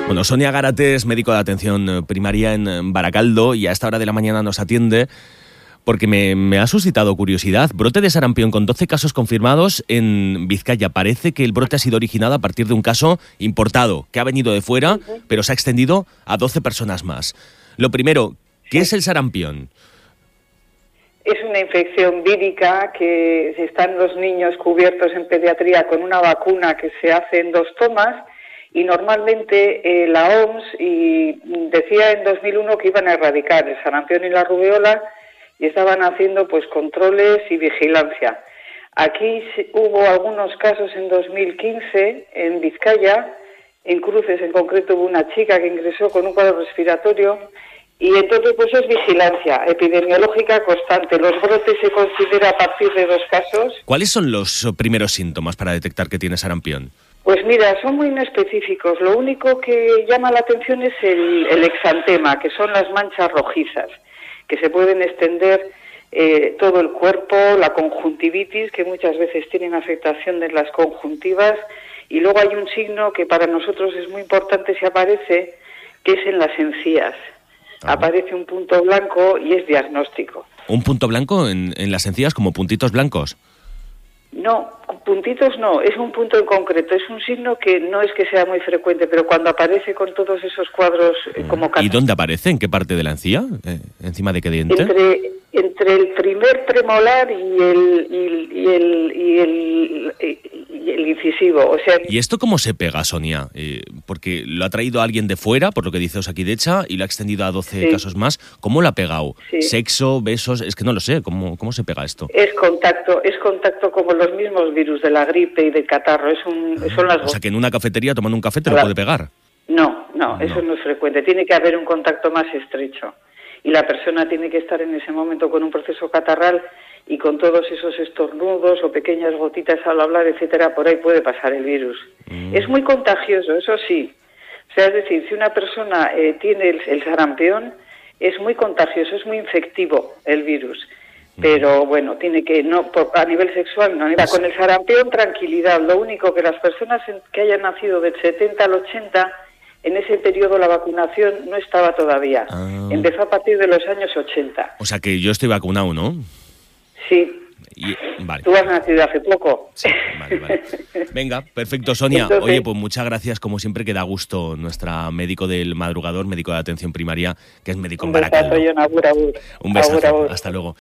Bueno, Sonia Gárate es médico de atención primaria en Baracaldo y a esta hora de la mañana nos atiende porque me ha suscitado curiosidad. Brote de sarampión con 12 casos confirmados en Vizcaya. Parece que el brote ha sido originado a partir de un caso importado, que ha venido de fuera, pero se ha extendido a 12 personas más. Lo primero, ¿qué es el sarampión? Es una infección vírica que están los niños cubiertos en pediatría con una vacuna que se hace en 2 tomas y normalmente la OMS decía en 2001 que iban a erradicar el sarampión y la rubeola y estaban haciendo pues controles y vigilancia. Aquí hubo algunos casos en 2015 en Vizcaya, en Cruces en concreto hubo una chica que ingresó con un cuadro respiratorio. Y entonces pues es vigilancia epidemiológica constante. Los brotes se considera a partir de 2 casos. ¿Cuáles son los primeros síntomas para detectar que tiene sarampión? Pues mira, son muy inespecíficos. Lo único que llama la atención es el exantema, que son las manchas rojizas, que se pueden extender todo el cuerpo, la conjuntivitis, que muchas veces tienen afectación de las conjuntivas. Y luego hay un signo que para nosotros es muy importante si aparece, que es en las encías. Aparece un punto blanco y es diagnóstico. ¿Un punto blanco en las encías como puntitos blancos? No, puntitos no, es un punto en concreto. Es un signo que no es que sea muy frecuente, pero cuando aparece con todos esos cuadros como... ¿Y dónde aparece? ¿En qué parte de la encía? ¿Encima de qué diente? Entre el primer premolar y el incisivo, o sea... ¿Y esto cómo se pega, Sonia? Porque lo ha traído alguien de fuera, por lo que dice Osakidecha, y lo ha extendido a 12 casos más. ¿Cómo lo ha pegado? Sí. ¿Sexo, besos? Es que no lo sé. ¿Cómo se pega esto? Es contacto como los mismos virus de la gripe y del catarro. Son las... O sea, que en una cafetería tomando un café te lo puede pegar. No, eso no es frecuente. Tiene que haber un contacto más estrecho. Y la persona tiene que estar en ese momento con un proceso catarral y con todos esos estornudos o pequeñas gotitas al hablar, etcétera, por ahí puede pasar el virus. Es muy contagioso, eso sí. O sea, es decir, si una persona tiene el sarampión, es muy contagioso, es muy infectivo el virus. Pero bueno, tiene que, a nivel sexual, no. Mira, con el sarampión, tranquilidad. Lo único que las personas que hayan nacido del 70 al 80... En ese periodo la vacunación no estaba todavía. Empezó a partir de los años 80. O sea que yo estoy vacunado, ¿no? Sí. Vale. Tú has nacido hace poco. Sí, vale. Venga, perfecto, Sonia. Entonces, oye, pues muchas gracias, como siempre, que da gusto nuestra médico del madrugador, médico de atención primaria, que es médico en Baracaldo. Un besazo, John. Agur, agur. Un besazo. Agur, agur. Hasta luego.